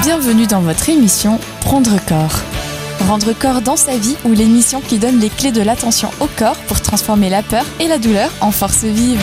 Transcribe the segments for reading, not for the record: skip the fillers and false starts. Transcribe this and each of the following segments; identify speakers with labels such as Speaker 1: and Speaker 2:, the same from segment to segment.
Speaker 1: Bienvenue dans votre émission Prendre corps. Rendre corps dans sa vie ou l'émission qui donne les clés de l'attention au corps pour transformer la peur et la douleur en force vive.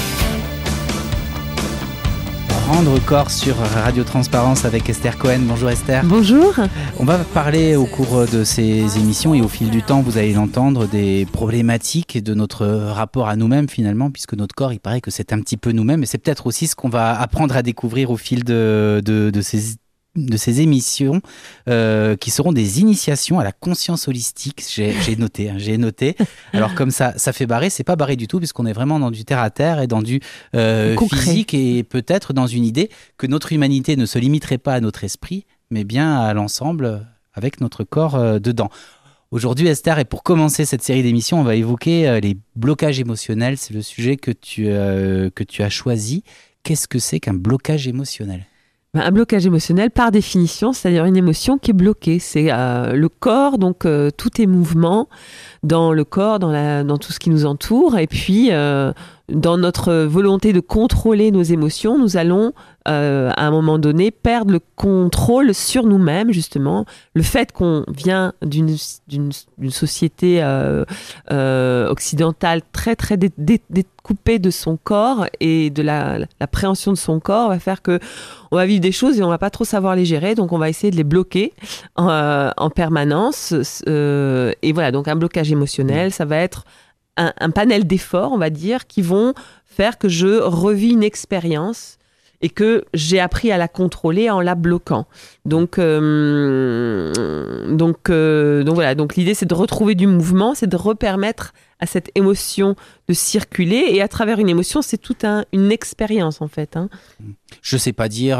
Speaker 2: Prendre corps sur Radio Transparence avec Esther Cohen. Bonjour Esther.
Speaker 3: Bonjour.
Speaker 2: On va parler au cours de ces émissions et au fil du temps, vous allez l'entendre, des problématiques de notre rapport à nous-mêmes finalement, puisque notre corps, il paraît que c'est un petit peu nous-mêmes et c'est peut-être aussi ce qu'on va apprendre à découvrir au fil de ces émissions qui seront des initiations à la conscience holistique. J'ai noté. Alors comme ça fait barrer, c'est pas barré du tout puisqu'on est vraiment dans du terre à terre et dans du physique et peut-être dans une idée que notre humanité ne se limiterait pas à notre esprit, mais bien à l'ensemble avec notre corps dedans. Aujourd'hui Esther, et pour commencer cette série d'émissions, on va évoquer les blocages émotionnels. C'est le sujet que tu as choisi. Qu'est-ce que c'est qu'un blocage émotionnel ?
Speaker 3: Un blocage émotionnel, par définition, c'est-à-dire une émotion qui est bloquée. C'est le corps, donc tout est mouvement dans le corps, dans tout ce qui nous entoure. Et puis, dans notre volonté de contrôler nos émotions, nous allons, à un moment donné, perdre le contrôle sur nous-mêmes, justement. Le fait qu'on vient d'une société occidentale très, très découpée de son corps et de l'appréhension de son corps va faire que on va vivre des choses et on va pas trop savoir les gérer, donc on va essayer de les bloquer en permanence. Et voilà, donc un blocage émotionnel, ça va être un panel d'efforts, on va dire, qui vont faire que je revis une expérience et que j'ai appris à la contrôler en la bloquant. Donc voilà. Donc l'idée, c'est de retrouver du mouvement, c'est de repermettre à cette émotion de circuler. Et à travers une émotion, c'est toute une expérience, en fait.
Speaker 2: Je ne sais pas dire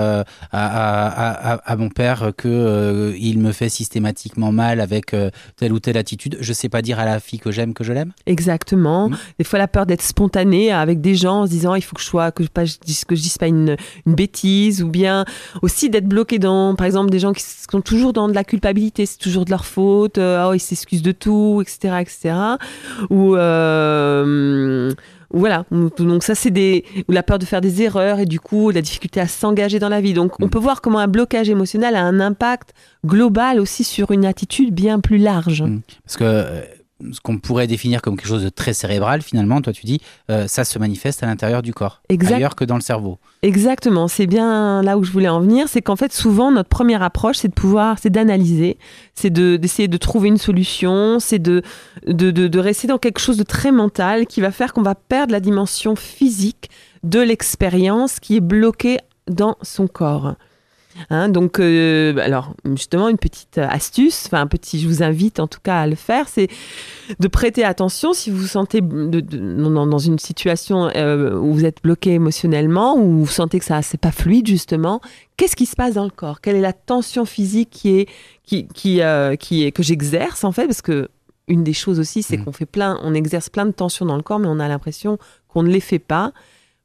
Speaker 2: à mon père qu'il me fait systématiquement mal avec telle ou telle attitude. Je ne sais pas dire à la fille que j'aime que je l'aime.
Speaker 3: Exactement. Des fois, la peur d'être spontanée avec des gens en se disant il faut que je dise pas une bêtise, ou bien aussi d'être bloqué dans, par exemple, des gens qui sont toujours dans de la culpabilité, c'est toujours de leur faute, ils s'excusent de tout, etc., etc. Ou voilà, donc ça c'est ou la peur de faire des erreurs et du coup la difficulté à s'engager dans la vie. Donc on peut voir comment un blocage émotionnel a un impact global aussi sur une attitude bien plus large.
Speaker 2: Parce que ce qu'on pourrait définir comme quelque chose de très cérébral, finalement, toi tu dis, ça se manifeste à l'intérieur du corps, ailleurs que dans le cerveau.
Speaker 3: Exactement, c'est bien là où je voulais en venir, c'est qu'en fait souvent notre première approche c'est d'analyser, c'est d'essayer de trouver une solution, c'est de rester dans quelque chose de très mental qui va faire qu'on va perdre la dimension physique de l'expérience qui est bloquée dans son corps. Donc, alors justement une petite astuce, je vous invite en tout cas à le faire, c'est de prêter attention si vous vous sentez dans une situation où vous êtes bloqué émotionnellement, où vous sentez que c'est pas fluide justement. Qu'est-ce qui se passe dans le corps ? Quelle est la tension physique que j'exerce en fait ? Parce que une des choses aussi, c'est on exerce plein de tensions dans le corps, mais on a l'impression qu'on ne les fait pas. Pourquoi ?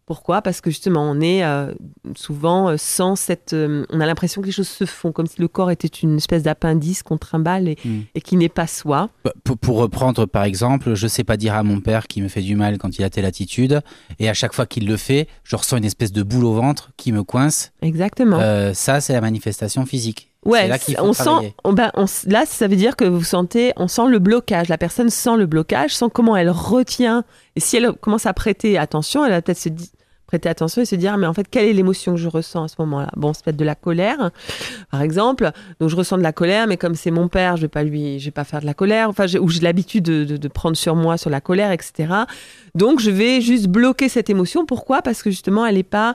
Speaker 3: Parce que justement, on est souvent sans on a l'impression que les choses se font, comme si le corps était une espèce d'appendice qu'on trimballe et qui n'est pas soi.
Speaker 2: Pour reprendre par exemple, je ne sais pas dire à mon père qui me fait du mal quand il a telle attitude, et à chaque fois qu'il le fait, je ressens une espèce de boule au ventre qui me coince.
Speaker 3: Exactement.
Speaker 2: Ça, c'est la manifestation physique.
Speaker 3: Ouais,
Speaker 2: c'est là qu'il faut travailler.
Speaker 3: Là, ça veut dire que on sent le blocage. La personne sent le blocage, sent comment elle retient. Et si elle commence à prêter attention, elle va peut-être prêter attention et se dire mais en fait quelle est l'émotion que je ressens à ce moment-là. Bon, c'est peut-être de la colère par exemple, donc je ressens de la colère, mais comme c'est mon père, je vais pas faire de la colère, ou j'ai l'habitude de prendre sur moi sur la colère, etc. Donc je vais juste bloquer cette émotion. Pourquoi ? Parce que justement elle est pas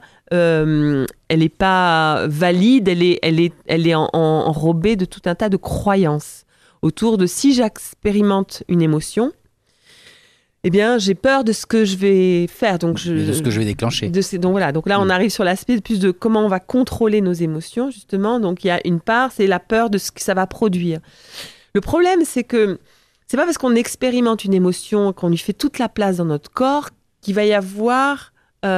Speaker 3: valide, elle est enrobée de tout un tas de croyances autour de si j'expérimente une émotion, eh bien, j'ai peur de ce que je vais faire. De
Speaker 2: ce que je vais déclencher.
Speaker 3: Donc voilà. Donc là, on arrive sur l'aspect plus de comment on va contrôler nos émotions, justement. Donc il y a une part, c'est la peur de ce que ça va produire. Le problème, c'est que c'est pas parce qu'on expérimente une émotion, qu'on lui fait toute la place dans notre corps, qu'il va y avoir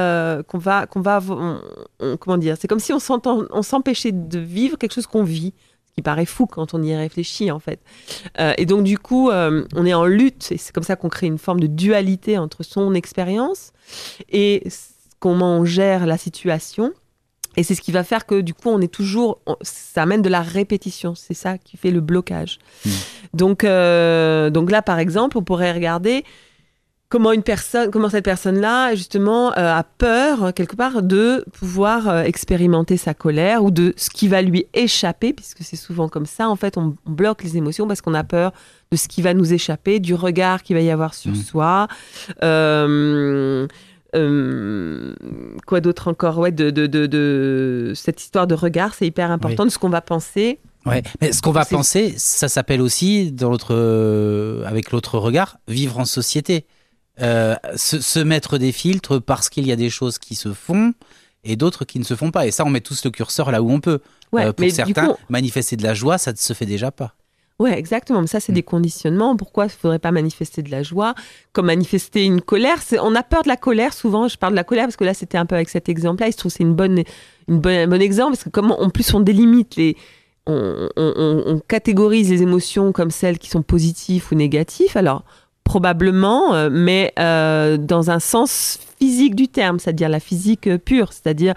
Speaker 3: comment dire ? C'est comme si on s'empêchait de vivre quelque chose qu'on vit. Qui paraît fou quand on y réfléchit en fait. Et donc du coup, on est en lutte, et c'est comme ça qu'on crée une forme de dualité entre son expérience et comment on gère la situation. Et c'est ce qui va faire que du coup, ça amène de la répétition. C'est ça qui fait le blocage. Donc là, par exemple, on pourrait regarder comment cette personne-là, justement, a peur, quelque part, de pouvoir expérimenter sa colère ou de ce qui va lui échapper, puisque c'est souvent comme ça. En fait, on bloque les émotions parce qu'on a peur de ce qui va nous échapper, du regard qu'il va y avoir sur soi. Quoi d'autre encore ? Ouais, de cette histoire de regard, c'est hyper important, de ce qu'on va penser.
Speaker 2: Ouais, mais ce qu'on va penser, ça s'appelle aussi, avec l'autre regard, vivre en société. Se mettre des filtres parce qu'il y a des choses qui se font et d'autres qui ne se font pas. Et ça, on met tous le curseur là où on peut. Pour certains, manifester de la joie, ça ne se fait déjà pas.
Speaker 3: Ouais, exactement. Mais ça, c'est des conditionnements. Pourquoi il ne faudrait pas manifester de la joie ? Comme manifester une colère. On a peur de la colère, souvent. Je parle de la colère parce que là, c'était un peu avec cet exemple-là. Il se trouve que c'est un bon exemple parce que comment, en plus, on délimite on catégorise les émotions comme celles qui sont positives ou négatives. Alors, probablement, mais dans un sens physique du terme, c'est-à-dire la physique pure, c'est-à-dire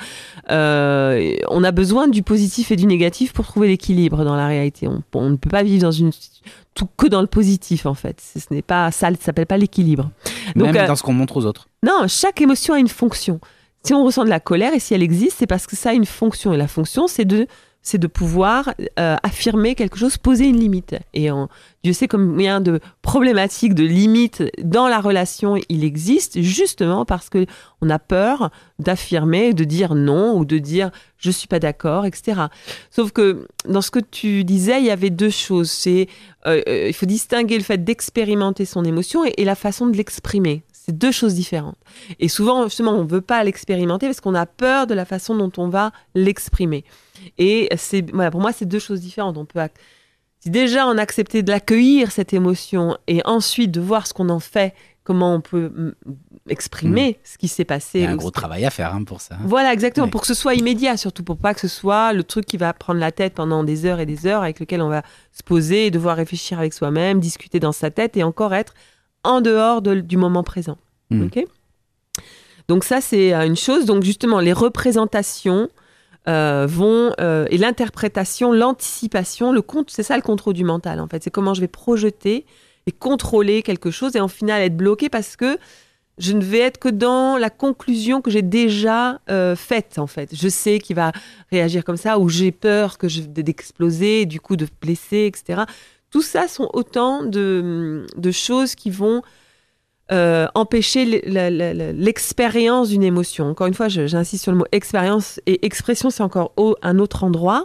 Speaker 3: on a besoin du positif et du négatif pour trouver l'équilibre dans la réalité. On ne peut pas vivre que dans le positif en fait. Ce n'est pas ça, ne s'appelle pas l'équilibre.
Speaker 2: Donc, même dans ce qu'on montre aux autres.
Speaker 3: Non, chaque émotion a une fonction. Si on ressent de la colère et si elle existe, c'est parce que ça a une fonction et la fonction c'est de pouvoir affirmer quelque chose, poser une limite. Et Dieu sait combien de problématiques, de limites dans la relation il existe, justement parce qu'on a peur d'affirmer, de dire non ou de dire « je ne suis pas d'accord », etc. Sauf que dans ce que tu disais, il y avait deux choses. Il faut distinguer le fait d'expérimenter son émotion et la façon de l'exprimer. C'est deux choses différentes. Et souvent, justement, on ne veut pas l'expérimenter parce qu'on a peur de la façon dont on va l'exprimer. Et pour moi, c'est deux choses différentes. Si déjà on acceptait de l'accueillir, cette émotion, et ensuite de voir ce qu'on en fait, comment on peut exprimer ce qui s'est passé.
Speaker 2: Il y a un gros travail à faire pour ça.
Speaker 3: Voilà, exactement, pour que ce soit immédiat, surtout pour pas que ce soit le truc qui va prendre la tête pendant des heures et des heures, avec lequel on va se poser et devoir réfléchir avec soi-même, discuter dans sa tête et encore être en dehors du moment présent. Okay ? Donc ça, c'est une chose. Donc justement, les représentations et l'interprétation, l'anticipation, c'est ça le contrôle du mental en fait. C'est comment je vais projeter et contrôler quelque chose et en final être bloqué parce que je ne vais être que dans la conclusion que j'ai déjà faite en fait. Je sais qu'il va réagir comme ça ou j'ai peur d'exploser, du coup de blesser, etc. Tout ça sont autant de choses qui vont empêcher l'expérience d'une émotion. Encore une fois, j'insiste sur le mot expérience et expression, c'est encore un autre endroit.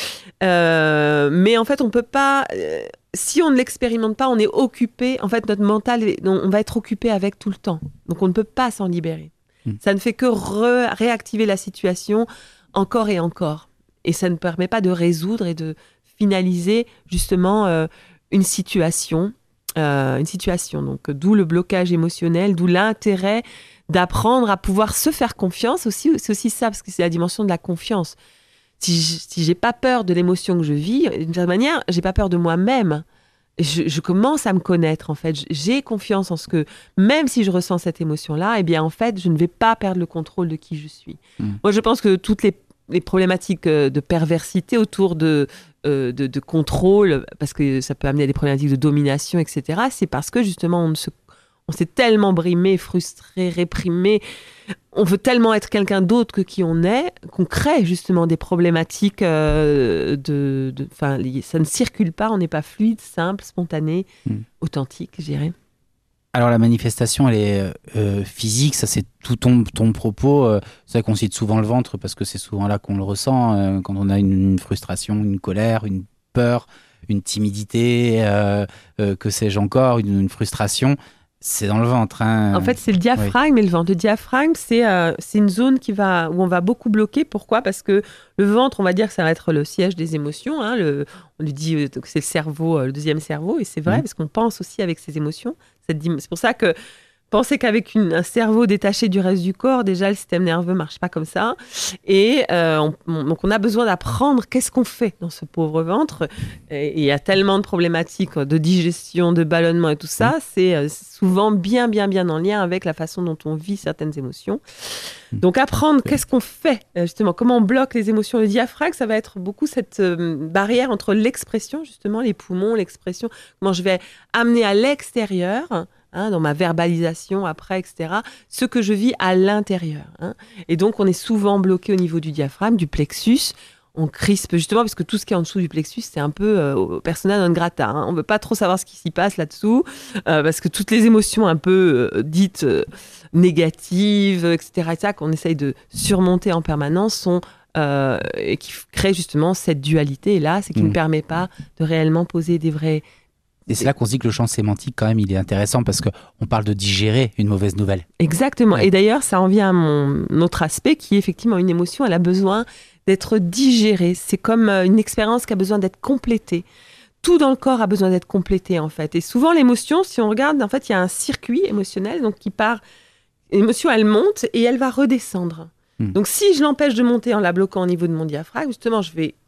Speaker 3: Mais en fait, on peut pas... si on ne l'expérimente pas, on est occupé. En fait, notre mental, on va être occupé avec tout le temps. Donc, on ne peut pas s'en libérer. Ça ne fait que réactiver la situation encore et encore. Et ça ne permet pas de résoudre et de finaliser justement une situation. Donc d'où le blocage émotionnel, d'où l'intérêt d'apprendre à pouvoir se faire confiance aussi. C'est aussi ça, parce que c'est la dimension de la confiance. Si j'ai pas peur de l'émotion que je vis, d'une certaine manière, j'ai pas peur de moi-même. Je commence à me connaître en fait. J'ai confiance en ce que, même si je ressens cette émotion-là, eh bien en fait, je ne vais pas perdre le contrôle de qui je suis. Moi, je pense que toutes les problématiques de perversité autour de contrôle, parce que ça peut amener à des problématiques de domination, etc., c'est parce que justement on s'est tellement brimé, frustré, réprimé, on veut tellement être quelqu'un d'autre que qui on est, qu'on crée justement des problématiques ça ne circule pas, on n'est pas fluide, simple, spontané, authentique, je dirais.
Speaker 2: Alors la manifestation, elle est physique, ça c'est tout ton propos. C'est vrai qu'on cite souvent le ventre parce que c'est souvent là qu'on le ressent quand on a une frustration, une colère, une peur, une timidité, que sais-je encore, une frustration. C'est dans le ventre.
Speaker 3: En fait, c'est le diaphragme et le ventre. Le diaphragme, c'est une zone où on va beaucoup bloquer. Pourquoi ? Parce que le ventre, on va dire que ça va être le siège des émotions. On lui dit que c'est le cerveau, le deuxième cerveau. Et c'est vrai, parce qu'on pense aussi avec ses émotions. C'est pour ça que Pensez qu'avec un cerveau détaché du reste du corps, déjà le système nerveux marche pas comme ça. Et donc on a besoin d'apprendre qu'est-ce qu'on fait dans ce pauvre ventre. Et il y a tellement de problématiques de digestion, de ballonnement et tout ça. C'est souvent bien en lien avec la façon dont on vit certaines émotions. Donc apprendre qu'est-ce qu'on fait, justement, comment on bloque les émotions. Le diaphragme, ça va être beaucoup cette barrière entre l'expression, justement, les poumons, l'expression, comment je vais amener à l'extérieur, dans ma verbalisation après, etc., ce que je vis à l'intérieur. Et donc, on est souvent bloqué au niveau du diaphragme, du plexus. On crispe justement, parce que tout ce qui est en dessous du plexus, c'est un peu persona non grata. On ne veut pas trop savoir ce qui s'y passe là-dessous, parce que toutes les émotions un peu dites négatives, etc., qu'on essaye de surmonter en permanence, sont et qui créent justement cette dualité-là, c'est qui ne permet pas de réellement poser des vrais...
Speaker 2: Et c'est là qu'on se dit que le champ sémantique, quand même, il est intéressant parce qu'on parle de digérer une mauvaise nouvelle.
Speaker 3: Exactement. Ouais. Et d'ailleurs, ça en vient à mon autre aspect qui est effectivement une émotion. Elle a besoin d'être digérée. C'est comme une expérience qui a besoin d'être complétée. Tout dans le corps a besoin d'être complété, en fait. Et souvent, l'émotion, si on regarde, en fait, il y a un circuit émotionnel donc qui part. L'émotion, elle monte et elle va redescendre. Donc, si je l'empêche de monter en la bloquant au niveau de mon diaphragme, justement, je vais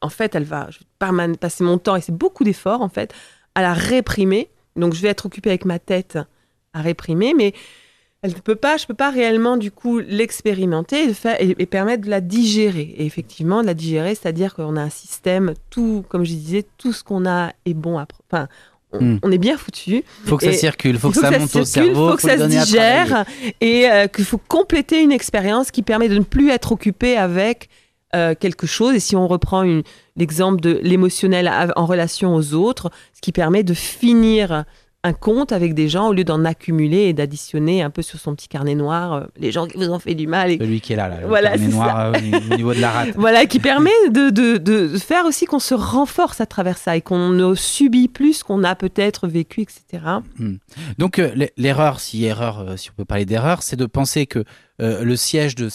Speaker 3: passer mon temps, et c'est beaucoup d'efforts, en fait, à la réprimer. Donc, je vais être occupée avec ma tête à réprimer, mais je ne peux pas réellement, du coup, l'expérimenter et permettre de la digérer. Et effectivement, de la digérer, c'est-à-dire qu'on a un système, comme je disais, tout ce qu'on a est bon à... Enfin, on est bien foutu.
Speaker 2: Il faut que ça circule, il faut que ça monte au cerveau,
Speaker 3: il faut que ça se digère et qu'il faut compléter une expérience qui permet de ne plus être occupé avec quelque chose. Et si on reprend l'exemple de l'émotionnel en relation aux autres, ce qui permet de finir un compte avec des gens au lieu d'en accumuler et d'additionner un peu sur son petit carnet noir les gens qui vous ont fait du mal.
Speaker 2: Celui qui est là
Speaker 3: voilà,
Speaker 2: le carnet noir au niveau de la rate.
Speaker 3: Voilà, qui permet de faire aussi qu'on se renforce à travers ça et qu'on ne subit plus qu'on a peut-être vécu, etc.
Speaker 2: Donc l'erreur, si on peut parler d'erreur, c'est de penser que le siège de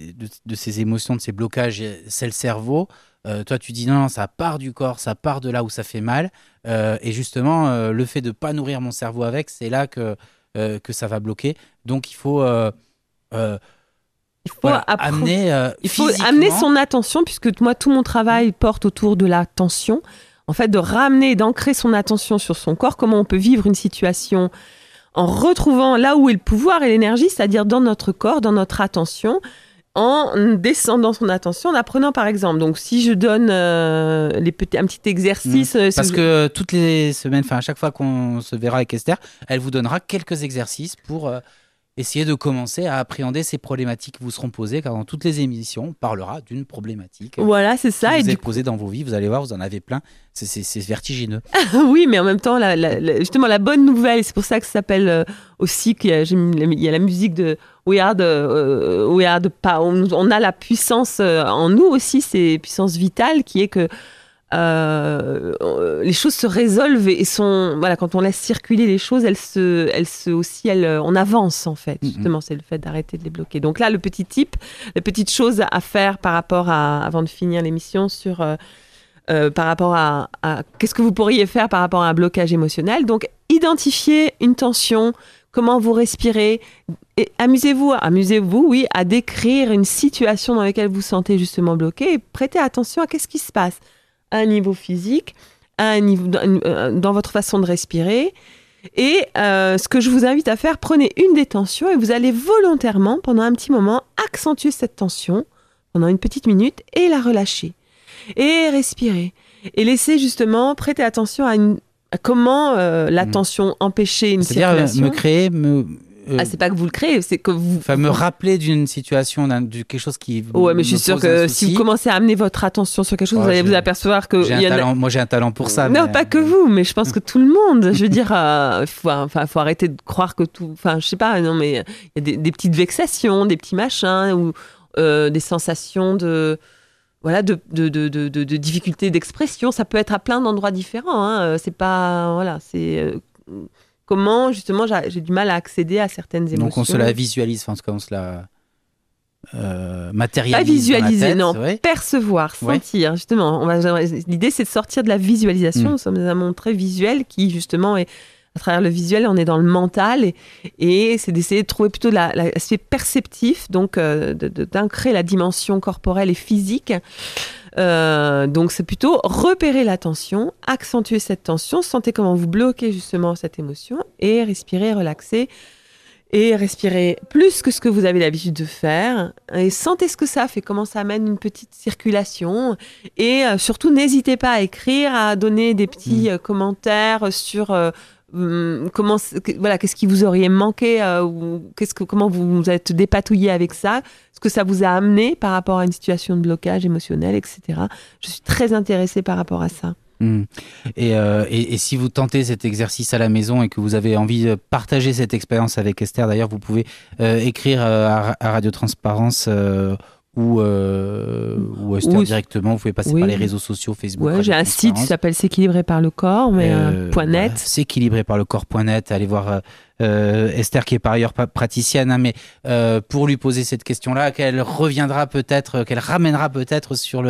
Speaker 2: ces émotions, de ces blocages, c'est le cerveau. Toi, tu dis non, ça part du corps, ça part de là où ça fait mal. Et justement, le fait de ne pas nourrir mon cerveau avec, c'est là que ça va bloquer. Donc, il faut
Speaker 3: amener son attention, puisque moi, tout mon travail porte autour de l'attention. En fait, de ramener, d'ancrer son attention sur son corps, comment on peut vivre une situation en retrouvant là où est le pouvoir et l'énergie, c'est-à-dire dans notre corps, dans notre attention, en descendant son attention, en apprenant par exemple. Donc si je donne un petit exercice...
Speaker 2: Parce que toutes les semaines, à chaque fois qu'on se verra avec Esther, elle vous donnera quelques exercices pour essayer de commencer à appréhender ces problématiques qui vous seront posées, car dans toutes les émissions, on parlera d'une problématique.
Speaker 3: Voilà, c'est ça.
Speaker 2: Qui vous est posée dans vos vies, vous allez voir, vous en avez plein. C'est vertigineux.
Speaker 3: Oui, mais en même temps, justement, la bonne nouvelle, c'est pour ça que ça s'appelle aussi qu'il y a la musique de We Are the Power. On a la puissance en nous aussi, c'est puissance vitale qui est que les choses se résolvent et quand on laisse circuler les choses, on avance en fait. Justement, c'est le fait d'arrêter de les bloquer. Donc là, le petit tip, les petites choses à faire par rapport avant de finir l'émission sur par rapport à qu'est-ce que vous pourriez faire par rapport à un blocage émotionnel. Donc, identifiez une tension, comment vous respirez, et amusez-vous, oui, à décrire une situation dans laquelle vous vous sentez justement bloqué et prêtez attention à qu'est-ce qui se passe à un niveau physique, à un niveau dans votre façon de respirer. Et ce que je vous invite à faire, prenez une des tensions et vous allez volontairement, pendant un petit moment, accentuer cette tension pendant une petite minute et la relâcher. Et respirer. Et laisser justement prêter attention à comment la tension empêcher une circulation.
Speaker 2: C'est-à-dire
Speaker 3: c'est pas que vous le créez, c'est que vous...
Speaker 2: me rappeler d'une situation, de quelque chose qui...
Speaker 3: Ouais, mais je suis sûre que si vous commencez à amener votre attention sur quelque chose, vous allez vous apercevoir que...
Speaker 2: Moi, j'ai un talent pour ça.
Speaker 3: Non, pas que vous, mais je pense que tout le monde. Je veux dire, faut arrêter de croire que tout... Enfin, je sais pas, non, mais il y a des petites vexations, des petits machins, ou des sensations de difficultés d'expression. Ça peut être à plein d'endroits différents. C'est pas... Voilà, c'est... Comment, justement, j'ai du mal à accéder à certaines émotions.
Speaker 2: Donc, on se la visualise, on se la matérialise.
Speaker 3: Pas visualiser,
Speaker 2: tête,
Speaker 3: non.
Speaker 2: Ouais.
Speaker 3: Percevoir, sentir, justement. L'idée, c'est de sortir de la visualisation. Nous sommes dans un monde très visuel qui, justement, est À travers le visuel, on est dans le mental et c'est d'essayer de trouver plutôt l'aspect perceptif, donc d'ancrer la dimension corporelle et physique. Donc c'est plutôt repérer la tension, accentuer cette tension, sentez comment vous bloquez justement cette émotion et respirer, relaxer. Et respirez plus que ce que vous avez l'habitude de faire. Et sentez ce que ça fait, comment ça amène une petite circulation. Et surtout, n'hésitez pas à écrire, à donner des petits commentaires sur qu'est-ce qui vous auriez manqué, ou comment vous vous êtes dépatouillé avec ça, ce que ça vous a amené par rapport à une situation de blocage émotionnel, etc. Je suis très intéressée par rapport à ça.
Speaker 2: Et si vous tentez cet exercice à la maison et que vous avez envie de partager cette expérience avec Esther, d'ailleurs, vous pouvez écrire à Radio Transparence ou Esther directement. Vous pouvez passer par les réseaux sociaux, Facebook.
Speaker 3: Ouais, j'ai un site qui s'appelle S'équilibrer par le corps, mais .net.
Speaker 2: Voilà, S'équilibrer par le corps.net. Allez voir Esther, qui est par ailleurs praticienne, mais pour lui poser cette question-là, qu'elle ramènera peut-être sur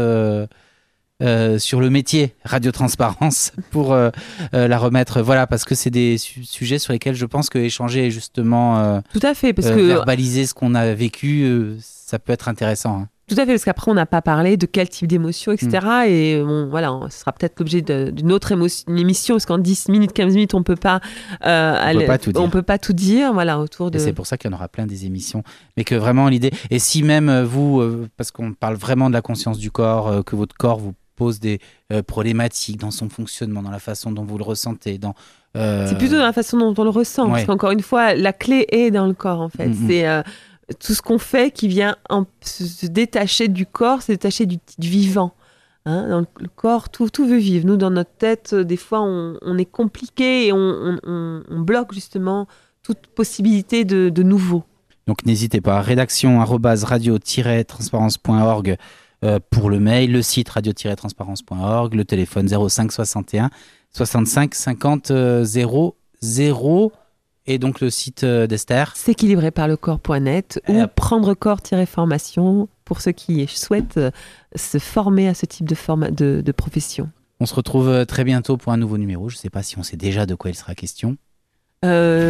Speaker 2: le métier Radio Transparence pour la remettre, parce que c'est des sujets sur lesquels je pense que échanger justement,
Speaker 3: tout à fait, parce que
Speaker 2: verbaliser ce qu'on a vécu, ça peut être intéressant.
Speaker 3: Tout à fait, parce qu'après on n'a pas parlé de quel type d'émotion, etc. Et ce sera peut-être l'objet d'une autre émission, parce qu'en 10 minutes, 15 minutes, on peut pas peut pas tout dire, autour de...
Speaker 2: Et c'est pour ça qu'il y en aura plein des émissions, mais que vraiment l'idée, et si même vous, parce qu'on parle vraiment de la conscience du corps, que votre corps vous pose des problématiques dans son fonctionnement, dans la façon dont vous le ressentez.
Speaker 3: C'est plutôt dans la façon dont on le ressent, parce qu'encore une fois, la clé est dans le corps, en fait. C'est tout ce qu'on fait qui vient se détacher du corps, se détacher du vivant. Dans le corps, tout veut vivre. Nous, dans notre tête, des fois, on est compliqué et on bloque justement toute possibilité de nouveau.
Speaker 2: Donc n'hésitez pas, rédaction@radio-transparence.org pour le mail, le site radio-transparence.org, le téléphone 05 61 65 50 00, et donc le site d'Esther.
Speaker 3: S'équilibrer par le corps.net ou prendre corps-formation pour ceux qui souhaitent se former à ce type de profession.
Speaker 2: On se retrouve très bientôt pour un nouveau numéro. Je ne sais pas si on sait déjà de quoi il sera question.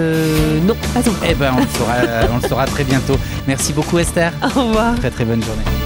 Speaker 3: Non, pas encore.
Speaker 2: On le saura très bientôt. Merci beaucoup Esther.
Speaker 3: Au revoir.
Speaker 2: Très très bonne journée.